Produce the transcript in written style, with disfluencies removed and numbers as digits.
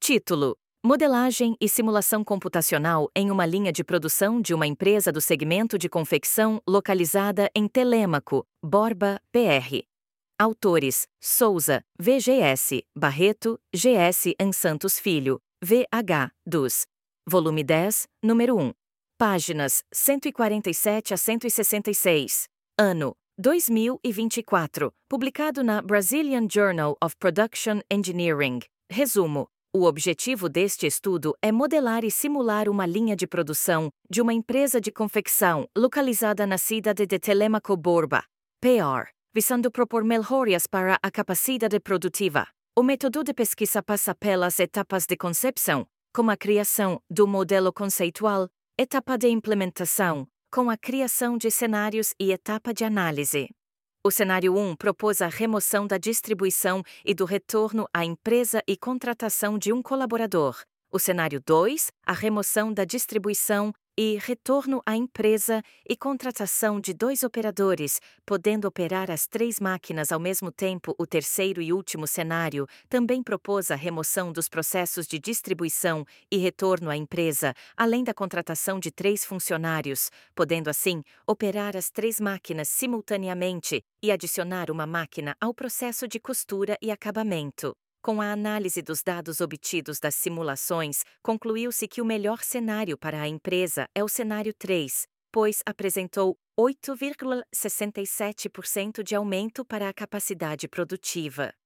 Título: Modelagem e simulação computacional em uma linha de produção de uma empresa do segmento de confecção localizada em Telêmaco, Borba, PR. Autores: Souza, VGS, Barreto, GS Santos Filho, VH, dos. Volume 10, número 1. Páginas 147 a 166. Ano: 2024. Publicado na Brazilian Journal of Production Engineering. Resumo: o objetivo deste estudo é modelar e simular uma linha de produção de uma empresa de confecção localizada na cidade de Telêmaco Borba, PR, visando propor melhorias para a capacidade produtiva. O método de pesquisa passa pelas etapas de concepção, como a criação do modelo conceitual, etapa de implementação, com a criação de cenários e etapa de análise. O cenário 1 propôs a remoção da distribuição e do retorno à empresa e contratação de um colaborador. O cenário 2, a remoção da distribuição e retorno à empresa e contratação de 2 operadores, podendo operar as 3 máquinas ao mesmo tempo. O terceiro e último cenário também propôs a remoção dos processos de distribuição e retorno à empresa, além da contratação de 3 funcionários, podendo assim operar as 3 máquinas simultaneamente e adicionar uma máquina ao processo de costura e acabamento. Com a análise dos dados obtidos das simulações, concluiu-se que o melhor cenário para a empresa é o cenário 3, pois apresentou 8,67% de aumento para a capacidade produtiva.